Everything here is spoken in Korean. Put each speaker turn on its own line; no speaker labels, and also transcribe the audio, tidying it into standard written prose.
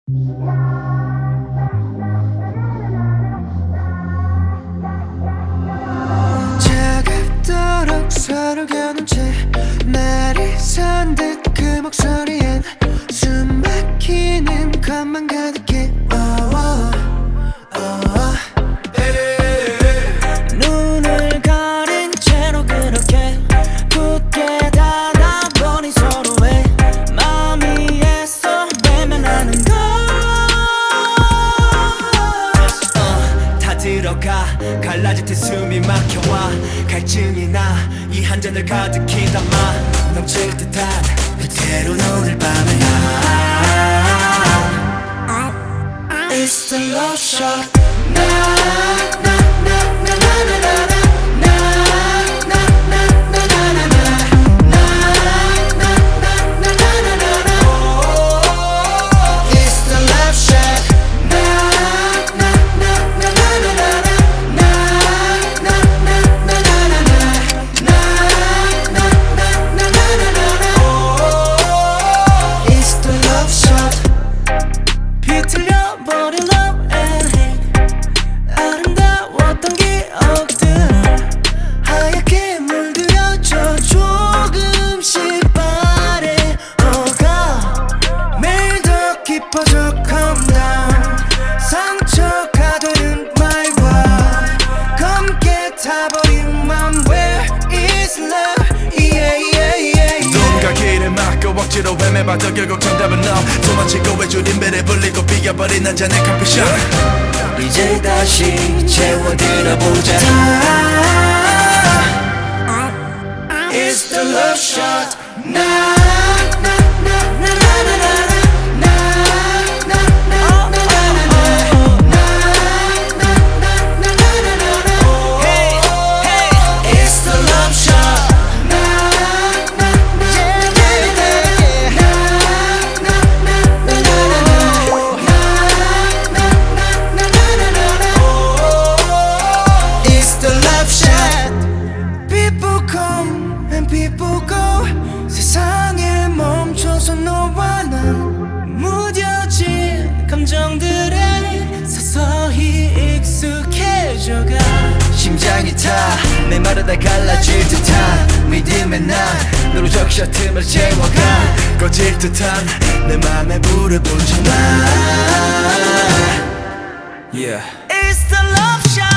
차갑도록 서로 겨눈 채 날이 선 듯 그 목소리엔 숨 막히는 것만 가득해. 눈을 가린 채로 그렇게 굳게 닫아버린 서로의 마음이 애써 외면하는 걸. 다 들어가 갈라질 때 숨이 막혀와 갈증이 나 이 한 잔을 가득히 담아 넘칠 듯한 그대로 오늘 밤을 It's the love shot. 비틀려버린 love and hate 아름다웠던 기억들 하얗게 물들여져 조금씩 바래어가 매일 더 깊어져 calm down 상처가 되는 말과 검게 타버린 맘 Where is love yeah yeah yeah
누군가 길을 막고 억지로 헤매봐도 결국 정답은 너 도망치고 외줄인 배를 불리고 비겨버린 한 잔의 커피숍
이제 다시 채워들어보자. It's the love shot. People go 세상에 멈춰서 너와 난 무뎌진 감정들에 서서히 익숙해져가 심장이 타 메마르다 갈라질 듯한 믿음의 난 너로 적셔 틈을 채워가
꺼질 듯한
내 맘에 불을 붙여놔
Yeah
It's the love shot.